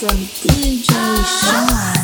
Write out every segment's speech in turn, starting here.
from DJ Sean.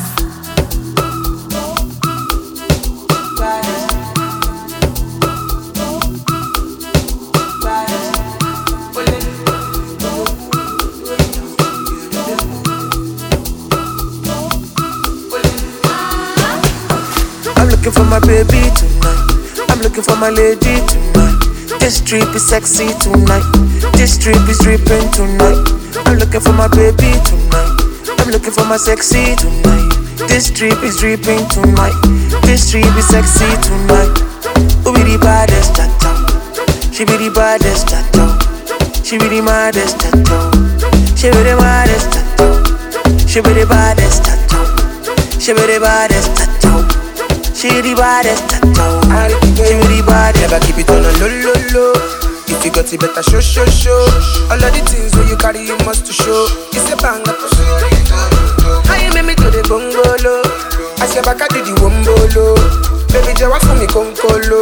I'm looking for my baby tonight. I'm looking for my lady tonight. This trip is sexy tonight. This trip is dripping tonight. I'm looking for my baby tonight. I'm looking for my sexy tonight. This trip is dripping tonight. This trip is sexy tonight. Who be the baddest cha-cha? She be the baddest cha-cha. She be the maddest cha-cha. She be the maddest cha-cha. She be the baddest cha-cha. She be the baddest cha-cha. She the baddest cha-cha. She be the baddest. Never keep it on a low, low, low. If you got it, better show, show, show. All of the things when you carry, you must to show. It's a banger for sure. How you make me to the bungalow? I say back I do the wombolo. Baby, jawa for me konkolo.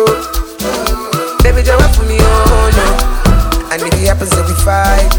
Baby, jawa for me oh no. And if it happens, say we fight.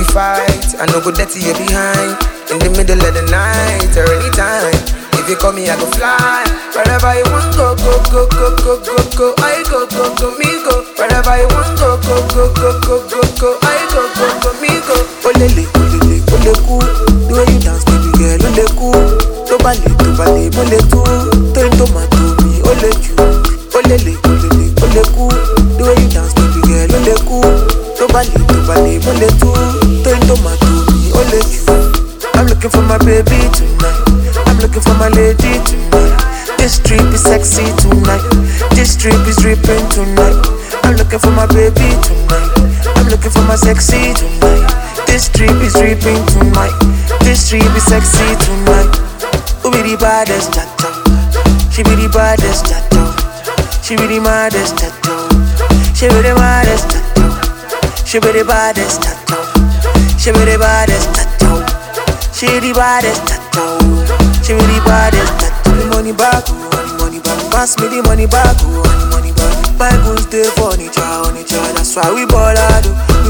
I no go dirty you behind. In the middle of the night or anytime. If you call me, I go fly. Wherever you want, go, go, go, go, go, go, go. I go, go, go, me go. Wherever you want, go, go, go, go, go, go, go. I go, go, go, me go. Olele, olele, ole cool. The way you dance, baby girl, ole cool. To bale, mole tu. To into my me, ole you. Olele, olele, ole cool. The way you dance, baby girl, ole cool. To bale, mole tu. To into my me, ole you. I'm looking for my baby tonight. I'm looking for my lady tonight. This trip is sexy tonight. This trip is dripping tonight. I'm looking for my baby tonight. I'm looking for my sexy tonight. This trip is dripping tonight. This trip is sexy tonight. Who be the baddest cha-cha? She be the baddest cha-cha. She be the maddest cha-cha. She be the maddest cha-cha. She be the baddest cha-cha. She be the baddest cha-cha. She the baddest cha-cha. She be the baddest cha-cha. The money back, money back. Pass me the money back, money back. My goods dey for nature. That's why we ballado.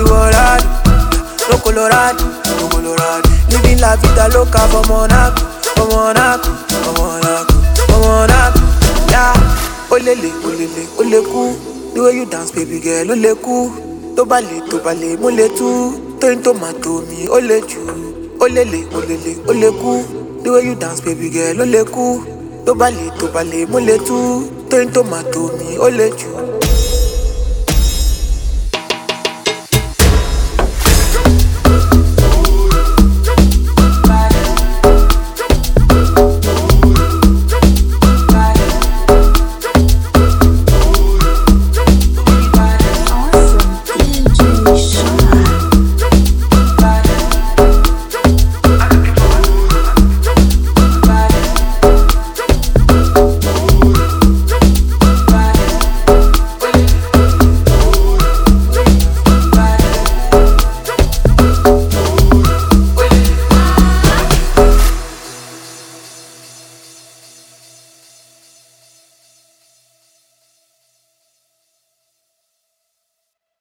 No Colorado. Living la vida loca for Monaco. Yeah, olele, ole cool. The way you dance, baby girl, ole cool. To bale, mole tu. To into my me, ole you. Olele, ole cool. The way you dance, baby girl, ole cool. To bale, mole tu. To into my me, ole you.